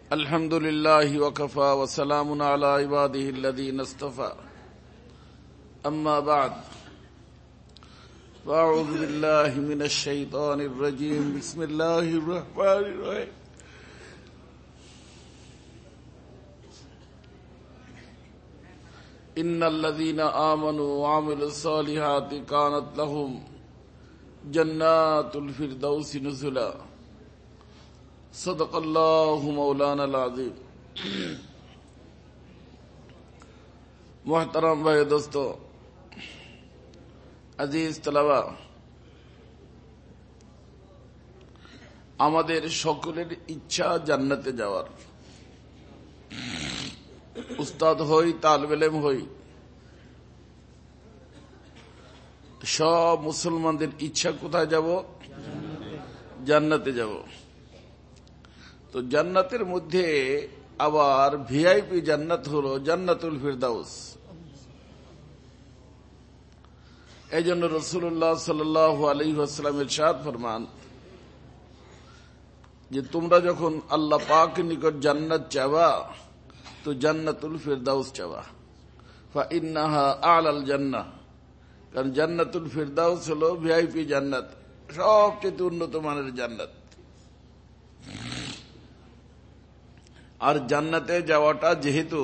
الحمد لله وكفى وسلام على عباده الذين اصطفى أما بعد فأعوذ بالله من الشيطان الرجيم بسم الله الرحمن الرحيم إن الذين آمنوا وعملوا الصالحات كانت لهم جنات الفردوس نزلا صدق الله مولانا العظيم محترم भाई दोस्तों अजीज तलबा আমাদের সকলের ইচ্ছা জান্নাতে যাওয়ার উস্তাদ হই তালিব ইলম হই সব মুসলমানদের ইচ্ছা কোথায় যাব জান্নাতে যাব তো জান্নাতের মধ্যে আবার ভিআইপি জান্নাত হলো জান্নাতুল ফিরদাউস এইজন্য রাসূলুল্লাহ সাল্লাল্লাহু আলাইহি ওয়াসাল্লাম ইরশাদ ফরমান যে তোমরা যখন আল্লাহ পাকের নিকট জান্নাত চাওয়া তো জান্নাতুল ফিরদাউস চাওয়া ফাইন্নাহা আ'লাল জান্নাহ কারণ জান্নাতুল ফিরদাউস হলো ভিআইপি জান্নাত সবচেয়ে উন্নত মানের জান্নাত আর জান্নাতে যাওয়াটা যেহেতু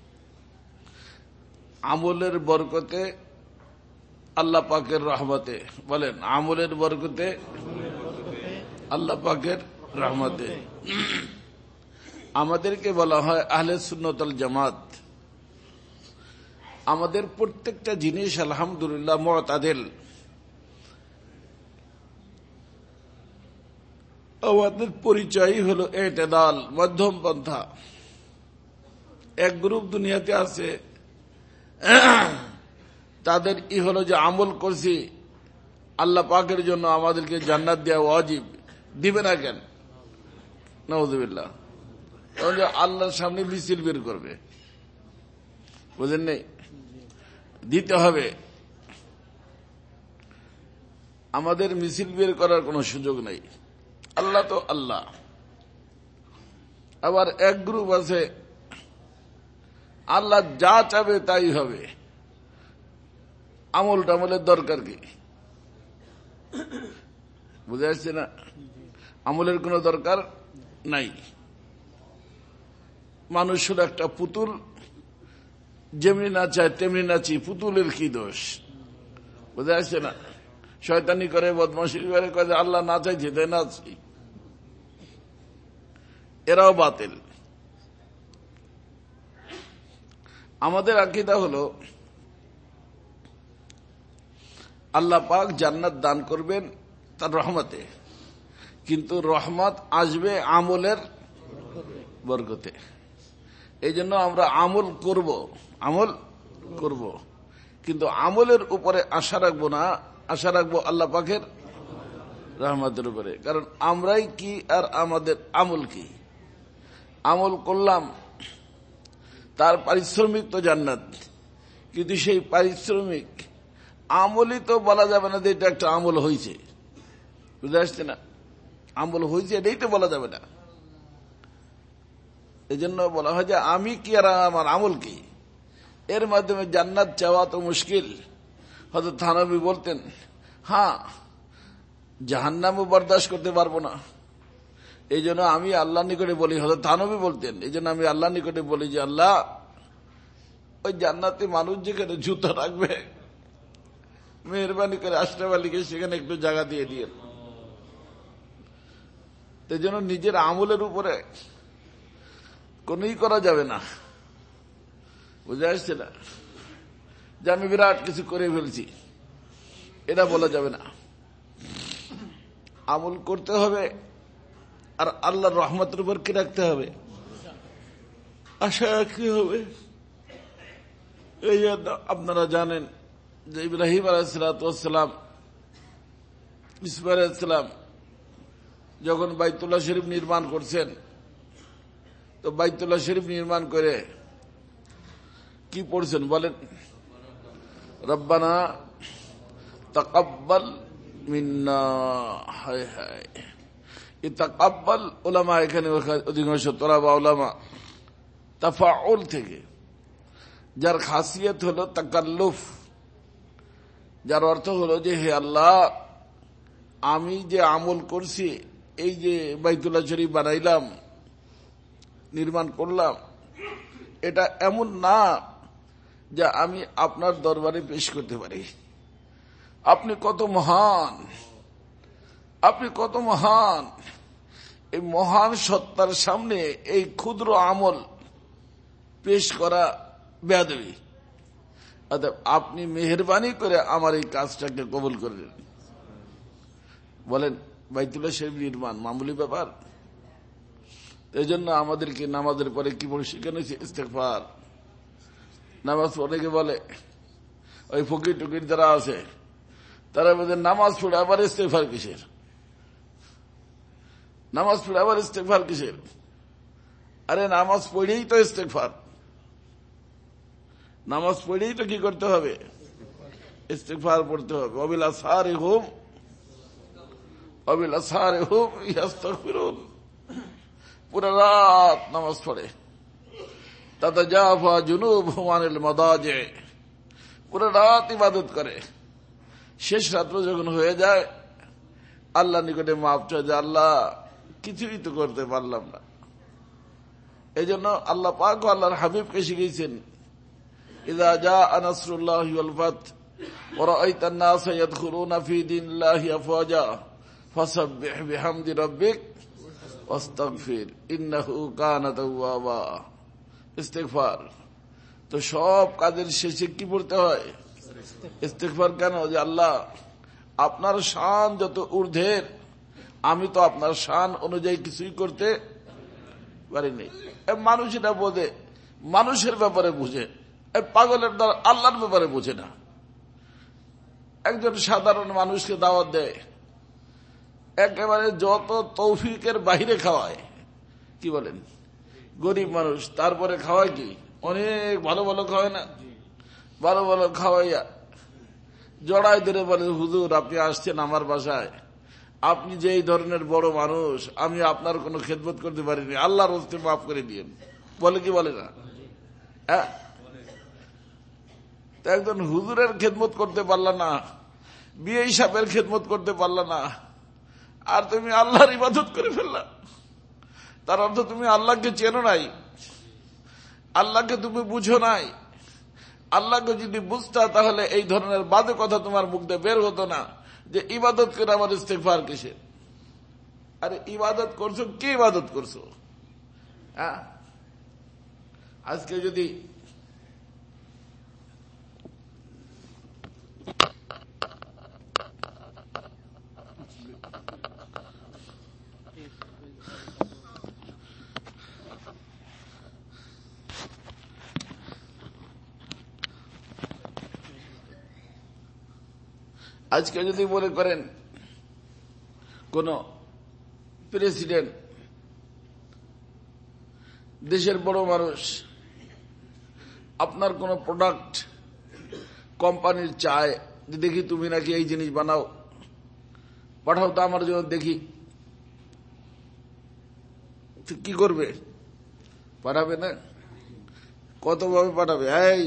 আমলের বরকতে আল্লাহ পাকের রহমতে বলেন আমলের বরকতে আল্লাহ পাকের রহমতে আমাদেরকে বলা হয় আহলে সুন্নাত ওয়াল জামাত আমাদের প্রত্যেকটা জিনিস আলহামদুলিল্লাহ মুতাদিল আমাদের পরিচয় হলো এতেদাল মধ্যম পন্থা এক গ্রুপ দুনিয়াতে আছে তাদের হলো যে আমল করছি আল্লাহ পাকের জন্য আমাদেরকে জান্নাত দেওয়া ওয়াজিব দিবে না কেন নাউযুবিল্লাহ তাহলে আল্লাহর সামনে মিছিল বের করবে বুঝেন নাই দিতে হবে আমাদের মিছিল বের করার কোনো সুযোগ নেই আল্লাহ তো আল্লাহ আবার এক গ্রুপ আছে আল্লাহ যা চাবে তাই হবে আমল টামলের দরকার কি বুঝে আসছে না আমলের কোনো দরকার নাই মানুষ হলো একটা পুতুল যেমনি নাচায় তেমনি নাচি পুতুলের কি দোষ বুঝে আসছে না শয়তানি করে বদমাশি করে কয়ে আল্লাহ না চাইছে তাই নাচি এরাও বাতিল আমাদের আকীদা হলো আল্লাহ পাক জান্নাত দান করবেন তার রহমতে কিন্তু রহমত আসবে আমলের বরকতে এই জন্য আমরা আমল করব কিন্তু আমলের উপরে আশা রাখবো না আশা রাখবো আল্লাহ পাকের রহমতের উপরে কারণ আমরাই কি আর আমাদের আমল কি আমল করলাম তার পারিশ্রমিক তো জান্নাত কিন্তু সেই পারিশ্রমিক আমলই তো বলা যাবে না যে এটা একটা আমল হয়েছে বুঝতে আসছে না আমল হয়েছে এটাই তো বলা যাবে না এই জন্য বলা হয় যে আমি কি আর আমার আমল কি এর মাধ্যমে জান্নাত চাওয়া তো মুশকিল হযরত থানবী বলতেন হ্যাঁ জাহান্নামও বরদাস্ত করতে পারবো না এই জন্য আমি আল্লাহর নিকটে বলি হযরত থানবী বলতেন এই জন্য আমি আল্লাহর নিকটে বলি যে আল্লাহ ওই জান্নাতে মানুষ যেখানে জুতা রাখবে মেহরবানি করে আশরাফ আলীকে সেখানে একটু জায়গা দিয়ে দিয়েন এই জন্য নিজের আমলের উপরে কোনই করা যাবে না বুঝে আসছে না যে আমি বিরাট কিছু করে ফেলছি এটা বলা যাবে না আমল করতে হবে আর আল্লাহর রহমতের উপর কি রাখতে হবে আশা রাখতে হবে এই আপনারা জানেন যে ইব্রাহিম আলাইহিসসালাম ইসমাঈল আলাইহিসসালাম যখন বাইতুল্লাহ শরীফ নির্মাণ করছেন তো বাইতুল্লাহ শরীফ নির্মাণ করে কি পড়ছেন বলেন রব্বানা তাকাব্বাল মিন্না হায় হায় ইতাকাব্বাল উলামা, এখানে অধিকাংশ তোলাবা উলামা তাফাউল থেকে, যার খাসিয়ত হলো তাকাল্লুফ, যার অর্থ হলো যে হে আল্লাহ, আমি যে আমল করছি, এই যে বাইতুল্লাহ শরীফ বানাইলাম, নির্মাণ করলাম, এটা এমন না যা আমি আপনার দরবারে পেশ করতে পারি। আপনি কত মহান, আপনি কত মহান। এই মহান সত্তার সামনে এই ক্ষুদ্র আমল পেশ করা বেয়াদবি। অতএব আপনি মেহেরবানি করে আমার এই কাজটাকে কবুল করলেন। বলেন, বাইতুল্লাহ শরীফ নির্মাণ মামুলি ব্যাপার? এই জন্য আমাদেরকে নামাজের পরে কি বলে শিখানোছে? ইস্তেগফার। নামাজ অনেকে বলে, ওই ফকির টুকির যারা আছে তারা বলে নামাজ পড়ে আবার ইস্তেগফার কিসের? নামাজ পড়ে আবার ইস্তেগফার কিসের? আরে নামাজ পড়েই তো ইস্তেগফার, নামাজ পড়েই তো কি করতে হবে? ইস্তেগফার পড়তে হবে। ওয়াবিল আসহারিহুম ইস্তাগফিরুন। পুরা রাত নামাজ পড়ে। তাতাজাফা জুনুবহুম আনিল মাদাজি, পুরা রাত ইবাদত করে। শেষ রাত্র যখন হয়ে যায়, আল্লাহ নিকটে মাফ চায় যে আল্লাহ কিছুই তো করতে পারলাম না। এই জন্য আল্লাহ পাক ও আল্লাহর হাবিবকে শিখিয়েছেন, ইযা জাআ নাসরুল্লাহি ওয়াল ফাত ওয়া রাআইতান নাসা ইয়াদখুলুনা ফি দীনিল্লাহি আফওয়াজা ফাসাব্বিহ বিহামদি রাব্বিক ওয়াস্তাগফির ইন্নাহু কানা তাওয়াবা। ইস্তেগফার তো সব কাজের শেষে কি পড়তে হয়? ইস্তেগফার। কেন? যে আল্লাহ, আপনার শান যত ঊর্ধ্বের, আমি তো আপনার শান অনুযায়ী কিছুই করতে পারিনি। মানুষ এটা বোঝে, মানুষের ব্যাপারে বুঝে, পাগলের দ্বারা আল্লাহর ব্যাপারে বুঝে না। একজন সাধারণ মানুষকে দাওয়াত দেয়, একেবারে যত তৌফিকের বাহিরে খাওয়ায়। কি বলেন? গরিব মানুষ, তারপরে খাওয়ায় কি অনেক ভালো ভালো খাওয়ায় না? ভালো ভালো খাওয়াইয়া জড়াই ধরে বলে, হুজুর আপনি আসছেন আমার বাসায়, আপনি যে এই ধরনের বড় মানুষ, আমি আপনার কোনো খেদমত করতে পারিনি, আল্লাহর হস্তে মাফ করে দিয়েন। বলে কি বলে না? হ্যাঁ, একজন হুজুরের খেদমত করতে পারলা না, বিয়ে সাহেবের খেদমত করতে পারলা না, আর তুমি আল্লাহর ইবাদত করে ফেললা। তার অর্থ তুমি আল্লাহকে চেনো নাই, আল্লাহকে তুমি বুঝো নাই। আল্লাহকে যদি বুঝতা তাহলে এই ধরনের বাজে কথা তোমার মুখ দিয়ে বের হতো না যে ইবাদত করে আমার ইস্তেগফার কিসের? আরে ইবাদত করছো, কি ইবাদত করছো? হ্যাঁ, আজকে যদি মনে করেন কোন প্রেসিডেন্ট, দেশের বড় মানুষ, আপনার কোন প্রোডাক্ট কোম্পানির চায় যে দেখি তুমি নাকি এই জিনিস বানাও, পাঠাও তো আমার জন্য দেখি, কি করবে? পাঠাবে না? কতভাবে পাঠাবে? এই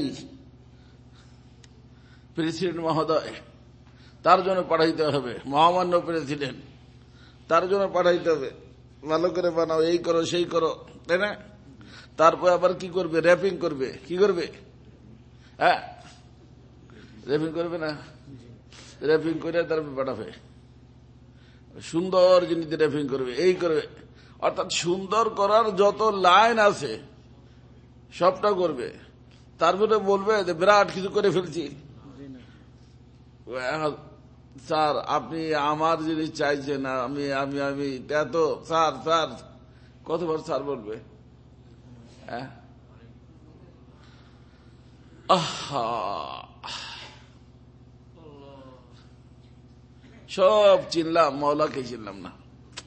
প্রেসিডেন্ট মহোদয়, তার জন্য পাঠাইতে হবে, মহামান্য প্রেসিডেন্ট, তার জন্য পাঠাইতে হবে, ভালো করে বানাও, এই করো সেই করো, তাই না? তারপর আবার কি করবে? র্যাপিং করবে। কি করবে? হ্যাঁ, র্যাপিং করবে না? র্যাপিং করে তারপর পাঠাবে, সুন্দর জিনিস র্যাপিং করবে, এই করবে। অর্থাৎ সুন্দর করার যত লাইন আছে সবটা করবে, তারপরে বলবে যে বিরাট কিছু করে ফেলছি। স্যার আপনি আমার জিনিস চাইছেন, আমি আমি আমি এত স্যার স্যার কতবার স্যার বলবে? হ্যাঁ, সব চিনলাম, মওলাকে চিনলাম না।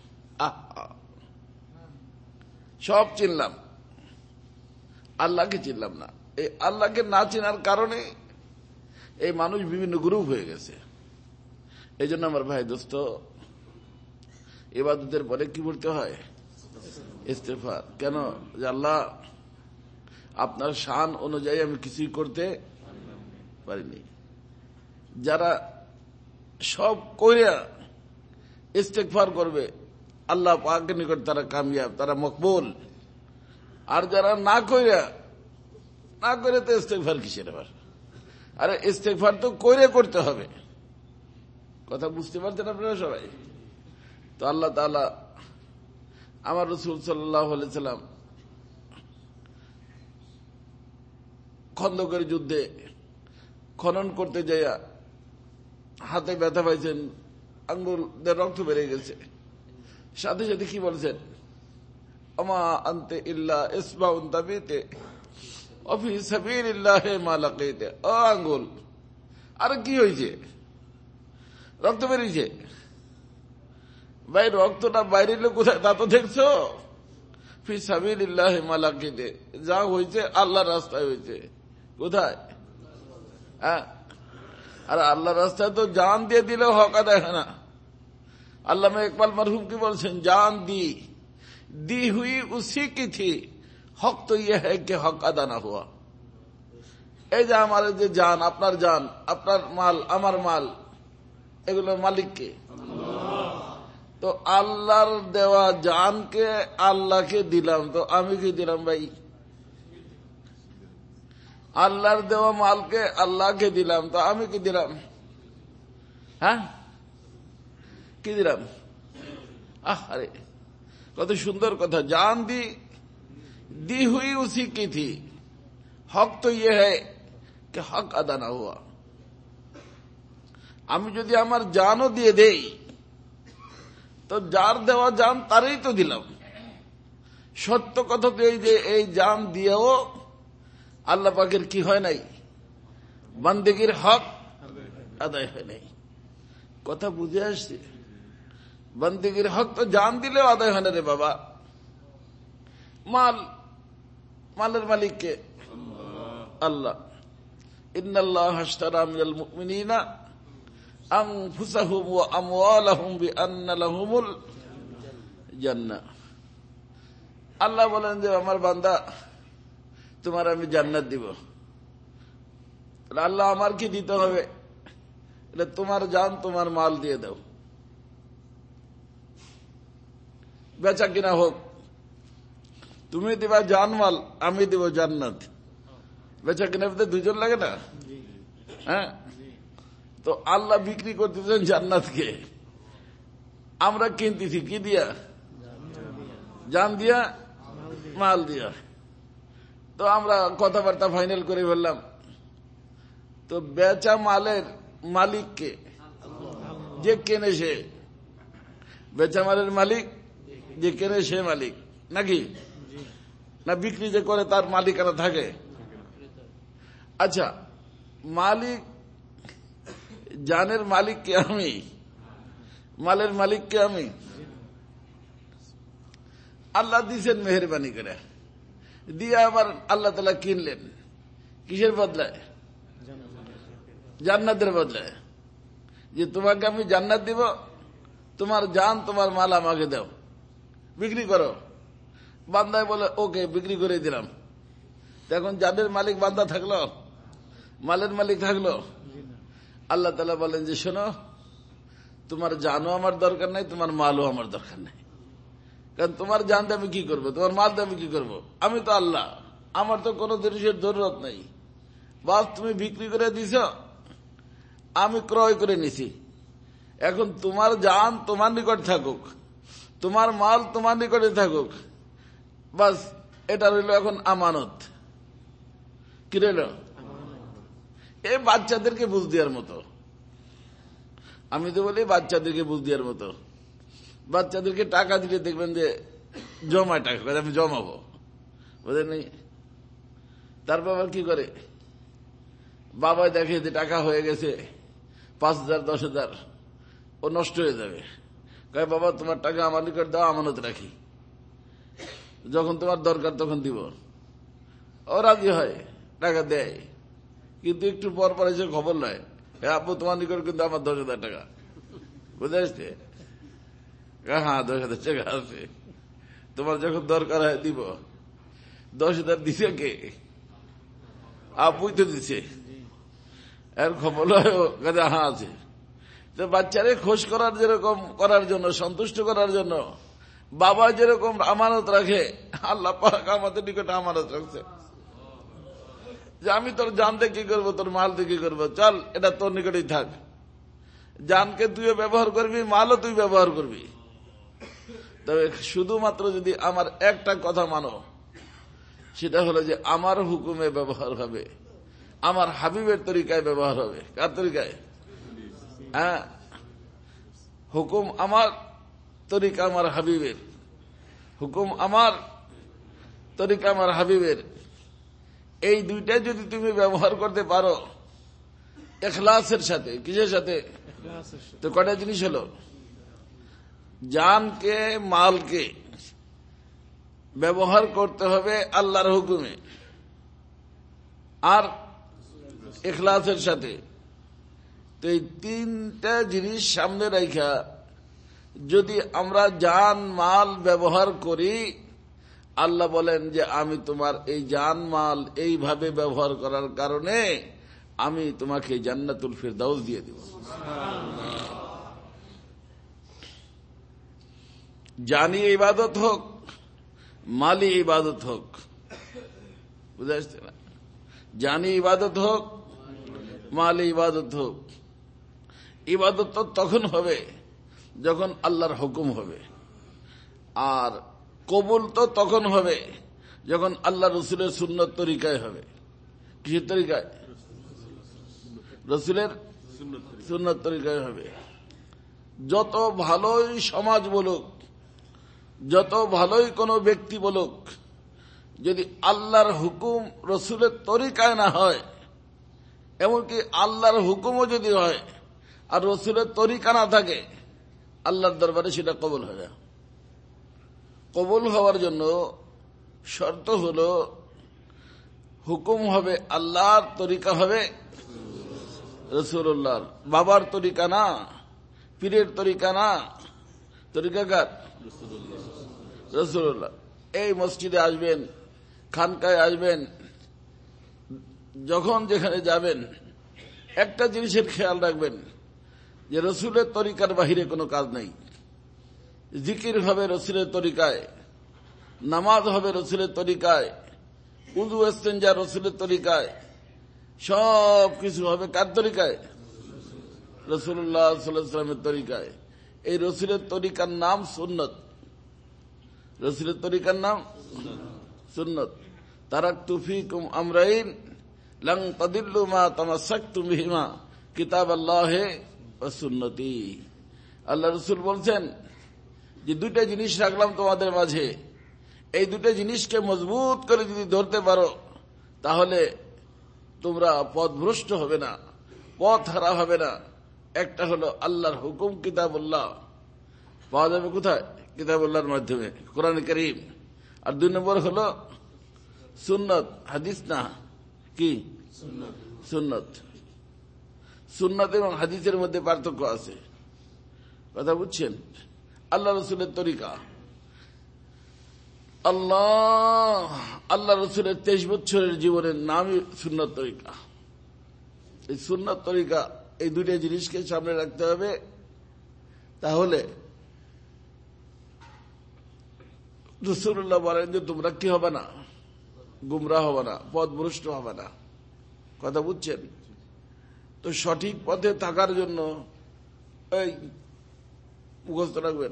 সব চিনলাম, আল্লাহকে চিনলাম না। এই আল্লাহকে না চেনার কারণে এই মানুষ বিভিন্ন গ্রুপ হয়ে গেছে। এই জন্য আমার ভাই দোস্ত, ইবাদতের পরে কি পড়তে হয়? ইস্তেগফার। কেন? যে আল্লাহ, আপনার শান অনুযায়ী আমি কিছুই করতে পারিনি। যারা সব কইরা ইস্তেগফার করবে আল্লাহ পাকের নিকট তারা কামিয়াব, তারা মকবুল। আর যারা না করে তো ইস্তেগফার কিসের আবার? আরে ইস্তেগফার তো করতে হবে। কথা বুঝতে পারছেন আপনারা সবাই? তো আল্লাহ তাআলা আমার রাসূল সাল্লাল্লাহু আলাইহি সাল্লাম খন্দকের যুদ্ধে খনন করতে যাইয়া হাতে ব্যথা পাইছেন, আঙ্গুল রক্ত বেড়ে গেছে। সাথে সাথে কি বলছেন? আমা আনতে ইল্লা ইসবাউন তাবিতে অফি সাবিলিল্লাহি মা লাকিতে। ও আঙ্গুল, আর কি হয়েছে? রক্ত বেরিয়েছে। ভাই, রক্তটা বাইরে কোথায় তা তো দেখছো? ফি সাবিলিল্লাহি মা লাকিতে, যা হয়েছে আল্লাহর রাস্তায় হয়েছে। কোথায়? হ্যাঁ, আর আল্লাহর রাস্তায় তো জান দিয়ে দিলেও হক আদায় হয় না। আল্লামা ইকবাল মরহুম কি বলছেন? জান दी हुई उसी की थी, हक तो यह है कि हक अदा ना हुआ। এই যে আমার যে জান, আপনার জান, আপনার মাল, আমার মাল, এগুলোর মালিক কে? তো আল্লাহর দেওয়া জানকে আল্লাহকে দিলাম, তো আমি কি দিলাম ভাই? আল্লাহর দেওয়া মালকে আল্লাহকে দিলাম, তো আমি কি দিলাম? হ্যাঁ, কি দিলাম? আরে কত সুন্দর কথা। জান दी हुई उसी की थी, हक तो ये है कि हक अदा ना हुआ। আমি যদি আমার জানও দিয়ে দেই তো যার দেওয়া জান তারই তো দিলাম। সত্য কথা তো এই যে এই জান দিয়েও আল্লাহ পাকের কি হয় নাই? বান্দেগীর হক আদায় হয় নাই। কথা বুঝে আসছে? বান্দেগীর হক তো জান দিলেও আদায় হয় না রে বাবা। মালের মালিক কে? আল্লাহ। ইন্নাল্লাহা আশতারা মিনাল মুমিনিনা আনফুসাহুম ওয়া আমওয়ালাহুম বিআন্না লাহুমুল জান্নাহ। আল্লাহ বলেন যে আমার বান্দা, তোমার আমি জান্নাত দিব। আল্লাহ আমার কি দিতে হবে? এটা তোমার জান, তোমার মাল দিয়ে দাও। বেচা কিনা হোক, তুমি দিবা জান মাল, আমি দিব জান্নাত। বেচা কিনা দুজন লাগে না? হ্যাঁ, তো আল্লাহ বিক্রি করতেছেন জান্নাতকে, আমরা কিনতেছি কি দিয়া? জান দিয়া, মাল দিয়া। তো আমরা কথাবার্তা ফাইনাল করে ফেললাম। তো বেচা মালের মালিককে যে কেনে সে, বেচা মালের মালিক যে কেনে সে মালিক নাকি? না বিক্রি যে করে তার মালিকানা থাকে? আচ্ছা, মালিক, জানের মালিক কে আমি, মালের মালিক কে আমি। আল্লাহ দিয়েছেন মেহেরবানি করে, দিয়ে আবার আল্লাহ তাআলা কিনলেন কিসের বদলায়? জান্নাতের বদলায়। যে তোমাকে আমি জান্নাত দিব, তোমার জান, তোমার মাল আমাকে দাও, বিক্রি করো। বান্দায় বলে ওকে, বিক্রি করে দিলাম। এখন জানের মালিক বান্দা থাকলো, মালের মালিক থাকলো? আল্লাহ তাআলা বলেন যে শোনো, তোমার জানও আমার দরকার নাই, তোমার মালও আমার দরকার নাই। কারণ তোমার জান দিয়ে আমি কি করবো, তোমার মাল দিয়ে আমি কি করবো? আমি তো আল্লাহ, আমার তো কোনো জিনিসের জরুরত নাই। বাস তুমি বিক্রি করে দিছ, আমি ক্রয় করে নিছি। এখন তোমার জান তোমার নিকট থাকুক, তোমার মাল তোমার নিকটে থাকুক, বাস এটা রইল এখন আমানত। কি রইল? এই বাচ্চাদেরকে বুঝ দেওয়ার মতো। আমি তো বলি বাচ্চাদেরকে বুঝ দেওয়ার মতো। বাচ্চাদেরকে টাকা দিলে দেখবেন যে জমায় টাকা, আমি জমাবো, বুঝলেন? তারপর আবার কি করে? বাবা দেখে যে টাকা হয়ে গেছে 5,000 10,000, ও নষ্ট হয়ে যাবে। কয় বাবা তোমার টাকা আমার নিকট দাও, আমানত রাখি, যখন তোমার দরকার তখন দিব। ও রাজি হয়, টাকা দেয়। কিন্তু একটু পর পর এসে খবর নয়, আব্বু তোমার নিকট কিন্তু আমার 10,000 টাকা, বুঝে আসছে? হ্যাঁ 10,000 টাকা আছে, তোমার যখন দরকার হয় দিব। 10,000 দিছে কে? আপুই তো দিছে। এর খবর হ্যাঁ আছে। তো বাচ্চারে খোঁজ করার যেরকম করার জন্য, সন্তুষ্ট করার জন্য বাবা যেরকম আমানত রাখে, আল্লাহ পাক আমাদের নিকটে আমানত রাখছে যে আমি তোর জানতে কি করবো, তোর মাল দিয়ে কি করবো, চল এটা তোর নিকটেই থাক। জানকে তুইও ব্যবহার করবি, মালও তুই ব্যবহার করবি। তবে শুধুমাত্র যদি আমার একটা কথা মানো, সেটা হলো যে আমার হুকুমে ব্যবহার হবে, আমার হাবিবের তরিকায় ব্যবহার হবে। কার তরিকায়? হ্যাঁ, হুকুম আমার, তরিকা আমার হাবিবের। হুকুম আমার, তরিকা আমার হাবিবের। এই দুইটা যদি তুমি ব্যবহার করতে পারো ইখলাসের সাথে, কিসের সাথে? তো কটা জিনিস হলো, জানকে মালকে ব্যবহার করতে হবে আল্লাহর হুকুমে আর ইখলাসের সাথে। তো এই তিনটা জিনিস সামনে রাখা যদি আমরা জান মাল ব্যবহার করি, আল্লাহ বলেন যে আমি তোমার এই জান মাল এইভাবে ব্যবহার করার কারণে আমি তোমাকে জান্নাতুল ফিরদাউস দিয়ে দেব। জানি ইবাদত হোক, মালি ইবাদত হোক, বুঝে আসছে না? জানি ইবাদত হোক, মালি ইবাদত হোক। ইবাদত তো তখন হবে যখন আল্লাহর হুকুম হবে, আর কবুল তো তখন হবে যখন আল্লাহ রসুলের সুন্নত তরিকায় হবে। কিসের তরিকায়? রসুলের সুন্নত তরিকায় হবে। যত ভালোই সমাজ বলুক, যত ভালোই কোনো ব্যক্তি বলুক, যদি আল্লাহর হুকুম রসুলের তরিকায় না হয়, এমনকি আল্লাহর হুকুমও যদি হয় আর রসুলের তরিকা না থাকে, আল্লাহর দরবারে সেটা কবুল হয় না। কবুল হওয়ার জন্য শর্ত হলো হুকুম হবে আল্লাহর, তরিকা হবে রাসূলুল্লাহর। বাবার তরিকা না, পীরের তরিকা না, তরিকা কার? রাসূলুল্লাহ। এই মসজিদে আসবেন, খানকায় আসবেন, যখন যেখানে যাবেন একটা জিনিসের খেয়াল রাখবেন যে রসুলের তরিকার বাহিরে কোনো কাজ নাই। জিকির হবে রসুলের তরিকায়, নামাজ হবে রসুলের তরিকায়, উযু ইস্তেনজা রসুলের তরিকায়, সব কিছু হবে কার তরিকায়? রাসূলুল্লাহ সাল্লাল্লাহু আলাইহি ওয়াসাল্লামের তরিকায়। এই রসুলের তরিকার নাম সুন্নত। রসুলের তরিকার নাম সুন্নত। তারাকতু ফীকুম আমরাইন লান তাদিল্লু মা তামাসসাকতুম বিহিমা কিতাবাল্লাহি ওয়া সুন্নতি। আল্লাহ রাসূল বলছেন যে দুইটা জিনিস রাখলাম তোমাদের মাঝে, এই দুটো জিনিসকে মজবুত করে যদি ধরতে পারো তাহলে তোমরা পথভ্রষ্ট হবে না, পথ হারা হবে না। একটা হলো আল্লাহর হুকুম, কিতাবুল্লাহ পাওয়া যাবে কোথায়? কিতাবুল্লাহর মাধ্যমে, কোরআন কারীম। আর 2 নম্বর হলো সুন্নত, হাদিস না, কি সুন্নত। সুন্নত এবং হাদিসের মধ্যে পার্থক্য আছে, কথা বুঝছেন? আল্লাহ রসুলের তরিকা, আল্লাহ রসুলের 23 বছরের জীবনের নামই সুন্নত তরিকা। এই সুন্নত তরিকা, এই দুইটা জিনিসকে সামনে রাখতে হবে। তাহলে রাসূলুল্লাহ বলেন যে তোমরা কি হবে না, গুমরাহ হবে না, পথভ্রষ্ট হবে না। কথা বুঝছেন? তো সঠিক পথে থাকার জন্য এই মুখস্থ রাখবেন,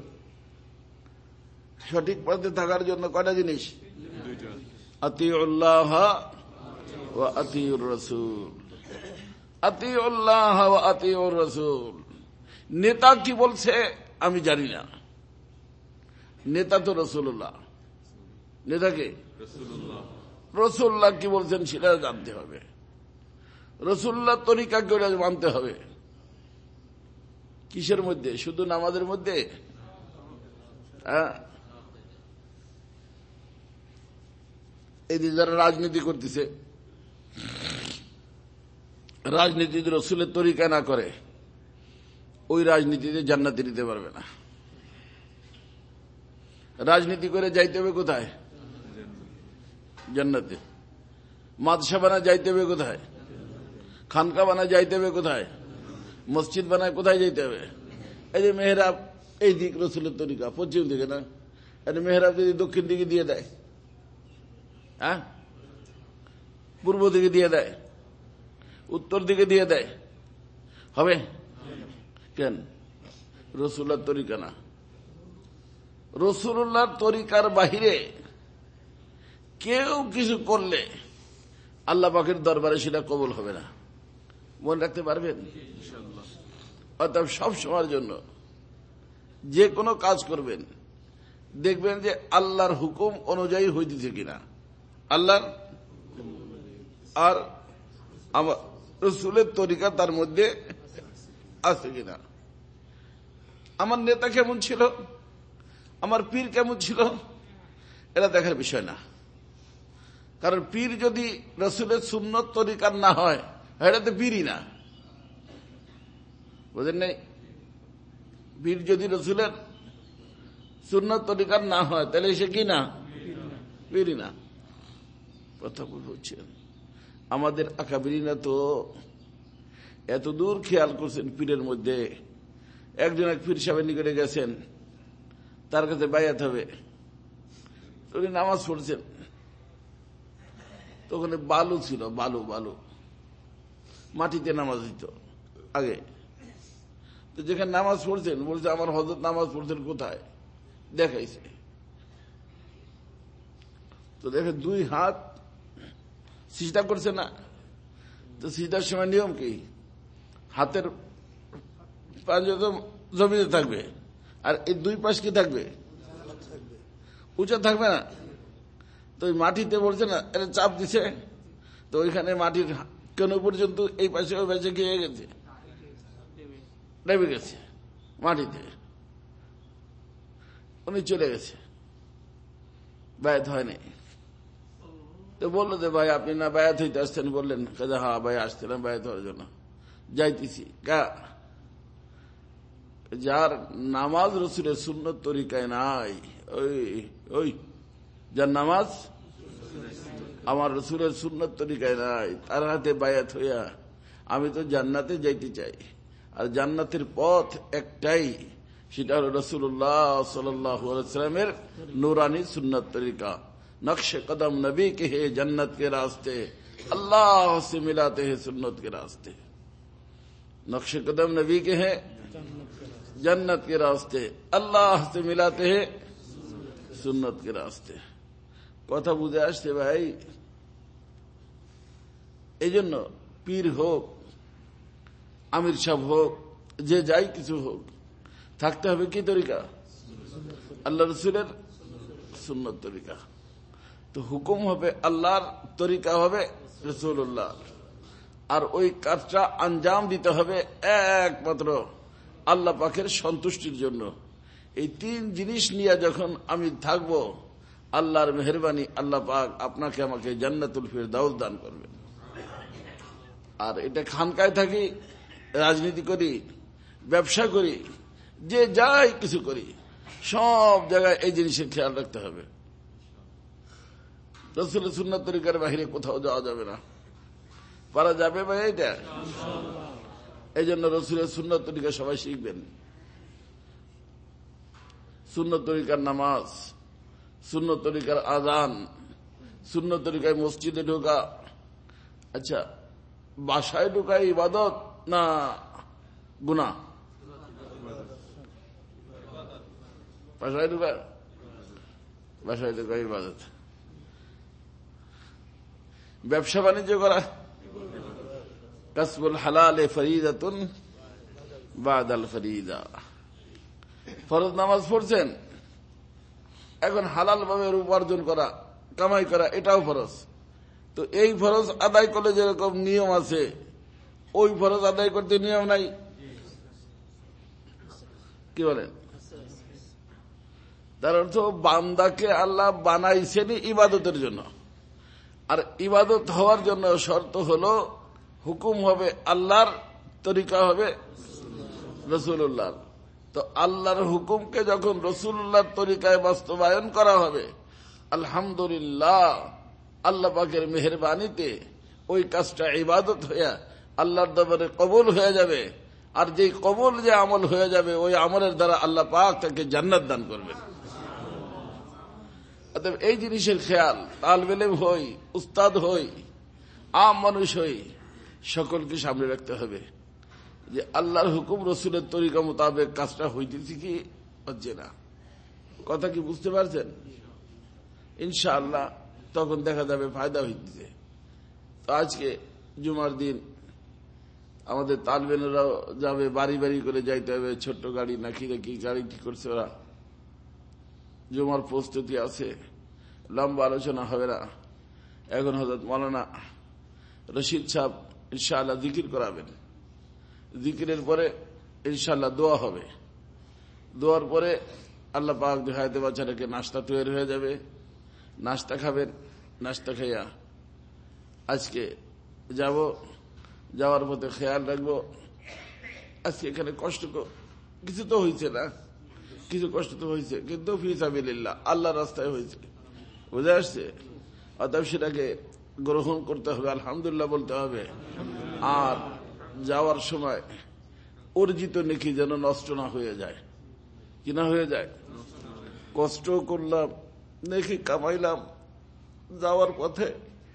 সঠিক পথে থাকার জন্য কয়টা জিনিস? আতিউল্লাহ ওয়া আতিউর রাসূল। আতিউল্লাহ ওয়া আতিউর রাসূল। নেতা কি বলছে আমি জানি না, নেতা তো রাসূলুল্লাহ। নেতাকে রাসূলুল্লাহ কি বলছেন সেটা জানতে হবে, রাসূলুল্লাহ তরিকা করে মানতে হবে। কিসের মধ্যে? শুধু নামাজের মধ্যে? এই যে যারা রাজনীতি করতেছে, রাজনীতি রসুলের তরিকা না করে ওই রাজনীতিতে জান্নাতে দিতে পারবে না। রাজনীতি করে যাইতে হবে কোথায়? জান্নাতে। মাদ্রাসা বানায় যাইতে হবে কোথায়? খানকা বানায় যাইতে হবে কোথায়? মসজিদ বানায় কোথায় যাইতে হবে? এই যে মেহরাব এই দিক রসুলের তরিকা, পশ্চিম দিকে না, মেহরাব যদি দক্ষিণ দিকে দিয়ে দেয়, হ্যাঁ, পূর্ব দিকে দিয়ে দেয়, উত্তর দিকে দিয়ে দেয়, হবে? কেন? রসুল্লাহর তরিকা না। রসুল্লাহর তরিকার বাহিরে কেউ কিছু করলে আল্লাহ পাকের দরবারে সেটা কবুল হবে না। মনে রাখতে পারবেন? অর্থাৎ সব সময়ের জন্য যে কোনো কাজ করবেন দেখবেন যে আল্লাহর হুকুম অনুযায়ী হইতেছে কিনা, আল্লাহর আর আমার রসুলের তরিকা তার মধ্যে আছে কিনা। আমার নেতা কেমন ছিল, আমার পীর কেমন ছিল, এটা দেখার বিষয় না। কারণ পীর যদি রসুলের সুন্নত তরিকার না হয়, এটা তো পীরই না, বুঝেন নাই? পীর যদি রসুলের সুন্নত তরিকার না হয় তাহলে সে কি না? পীরই না। কথা বলছেন। আমাদের আকাবিরিনা তো এত দূর খেয়াল করছেন পীরের মধ্যে। একজন এক পীর সাহেবের নিকটে গেছেন, তার কাছে বায়াত হবে, উনি নামাজ পড়ছেন, তো ওখানে বালু ছিল, বালু বালু মাটিতে নামাজ দিত আগে। তো যেখানে নামাজ পড়ছেন বলছে আমার হযরত নামাজ পড়ছেন কোথায়, দেখাইছে। তো দেখে দুই হাত সিজদা করছে না, তো সিজদার সময় নিয়ম কি, হাতের পাঁজর তো জমিতে থাকবে, আর এই দুই পাশ কি থাকবে, উঁচা থাকবে না। তো ওই মাটিতে পড়ছে না, এটা চাপ দিছে, তো ওইখানে মাটির কেন পর্যন্ত এই পাশে ওই পাশে গিয়ে গেছে, নেমে গেছে মাটিতে, উনি চলে গেছে, বায়াত হয়নি। তো বললো যে ভাই আপনি না বায়াত হইতে আসছেন, বললেন হ্যাঁ ভাই আসছিলাম বায়াত হওয়ার জন্য, যাইতেছি। যার নামাজ রসুলের সুন্নত তরিকায় নাই, ওই যার নামাজ আমার রসুলের সুন্নত তরিকায় নাই, তার হাতে বায়াত হইয়া আমি তো জান্নাতে যাইতে চাই। আর জান্নাতের পথ একটাই, সেটা হল রসুল্লাহ সাল্লাল্লাহু আলাইহি ওয়াসাল্লামের নূরানি সুন্নত তরিকা। नक्शे कदम नबी के है जन्नत के रास्ते, अल्लाह से मिलाते हैं सुन्नत के रास्ते। नक्शे कदम नबी के हैं जन्नत के रास्ते, अल्लाह से मिलाते हैं सुन्नत के रास्ते। কথা বুঝে আসছে ভাই? এই জন্য পীর হোক, আমির সাহেব হোক, যে যাই কিছু হোক, থাকতে হবে কি তরিকা? আল্লাহ রসুলের সুন্নত তরিকা। তো হুকুম হবে আল্লাহর, তরিকা হবে রাসূলুল্লাহ, আর ওই কাজটা আঞ্জাম দিতে হবে একমাত্র আল্লাহ পাকের সন্তুষ্টির জন্য। এই তিন জিনিস নিয়ে যখন আমি থাকব, আল্লাহর মেহেরবানি আল্লাহ পাক আপনাকে আমাকে জান্নাতুল ফিরদাউস দান করবেন। আর এটা খানকায় থাকি, রাজনীতি করি, ব্যবসা করি, যে যাই কিছু করি, সব জায়গায় এই জিনিসের খেয়াল রাখতে হবে। রসুলের সুন্নাত তরিকার বাহিরে কোথাও যাওয়া যাবে না। পারা যাবে ভাই এটা? এই জন্য রসুলের সুন্নাত তরিকা সবাই শিখবেন। সুন্নাত তরিকার নামাজ, সুন্নাত তরিকার আযান, সুন্নাত তরিকায় মসজিদে ঢোকা। আচ্ছা, বাসায় ঢোকা ইবাদত না গুনাহ? বাসায় ঢোকা, বাসায় ঢোকা ইবাদত। ব্যবসা বাণিজ্য করা, কাসবুল হালাল ফরিদাতুন বাদাল ফরিদা। ফরজ নামাজ পড়ছেন, এখন হালাল ভাবে উপার্জন করা, কামাই করা, এটাও ফরজ। তো এই ফরজ আদায় করলে যেরকম নিয়ম আছে, ওই ফরজ আদায় করতে নিয়ম নাই, কি বলেন? তার অর্থ বান্দাকে আল্লাহ বানাইছেনই ইবাদতের জন্য, আর ইবাদত হওয়ার জন্য শর্ত হলো হুকুম হবে আল্লাহর, তরিকা হবে রাসূলুল্লাহর। তো আল্লাহর হুকুমকে যখন রাসূলুল্লাহর তরিকায় বাস্তবায়ন করা হবে, আলহামদুলিল্লাহ আল্লাহ পাকের মেহেরবানিতে ওই কাজটা ইবাদত হইয়া আল্লাহর দরবারে কবুল হয়ে যাবে। আর যেই কবুল যে আমল হয়ে যাবে, ওই আমলের দ্বারা আল্লাহ পাক তাকে জান্নাত দান করবেন। অতএব এই জিনিসের খেয়াল তালেব ইলম হই, উস্তাদ হই, আম মানুষ হই, সকলকে সামনে রাখতে হবে যে আল্লাহর হুকুম রসুলের তরিকা মোতাবেক কাজটা হইতেছে কি হচ্ছে না। কথা কি বুঝতে পারছেন? ইনশাআল্লাহ তখন দেখা যাবে ফায়দা হইতেছে। তো আজকে জুমার দিন আমাদের তালেব ইলমরাও যাবে, বাড়ি বাড়ি করে যাইতে হবে, ছোট্ট গাড়ি নাকি কি গাড়ি কি করছে ওরা, জুমার প্রস্তুতি আছে, লম্বা আলোচনা হবে না। এখন হযরত মাওলানা রশিদ সাহেব ইনশাআল্লাহ জিকির করাবেন, জিকিরের পরে ইনশাআল্লাহ দোয়া হবে, দোয়ার পরে আল্লাহ পাক হায়াতে বাচ্চাটাকে নাস্তা তৈরি হয়ে যাবে, নাস্তা খাবেন, নাস্তা খাইয়া আজকে যাব, যাওয়ার পথে খেয়াল রাখবো আজকে এখানে কষ্ট কিছু তো হয়েছে না, কিছু কষ্ট তো হয়েছে, কিন্তু ফি সাবিলিল্লাহ আল্লাহর রাস্তায় হয়েছে, বুঝে আসছে। অতএব সেটাকে গ্রহণ করতে হবে, আলহামদুলিল্লাহ বলতে হবে। আর যাওয়ার সময় অর্জিত নেকি যেন নষ্ট না হয়ে যায়, কি না হয়ে যায়। কষ্ট করলাম, নেকি কামাইলাম, যাওয়ার পথে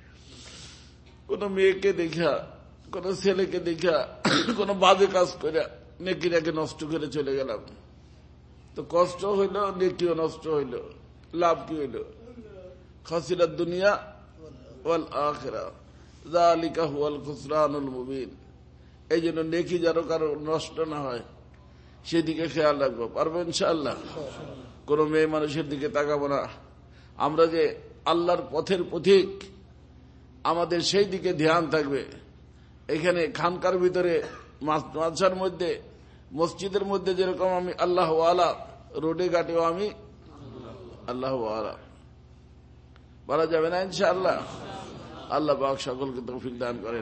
কোন মেয়েকে দেখা, কোন ছেলেকে দেখা, কোন বাজে কাজ করে নেকিটাকে নষ্ট করে চলে গেলাম, তো কষ্ট হইল, নেকিও নষ্ট হইল, লাভ কি হইল? খাসিরাত দুনিয়া ওয়াল আখিরা যালিকা হুয়াল খুসরানুল মুবিন। এই জন্য নেকি যেন কারো নষ্ট না হয় সেদিকে খেয়াল রাখবো, পারবো ইনশাআল্লাহ। কোন মেয়ে মানুষের দিকে তাকাবো না। আমরা যে আল্লাহর পথের পথিক, আমাদের সেই দিকে ধ্যান থাকবে। এখানে খানকার ভিতরে, মাদ্রাসার মধ্যে, মসজিদের মধ্যে যেরকম আমি আল্লাহ ওয়ালা, রোডে ঘাটেও আমি আল্লাহ ওয়ালা বলা যাবে না ইনশাআল্লাহ। আল্লাহ পাক সকলকে তৌফিক দান করেন।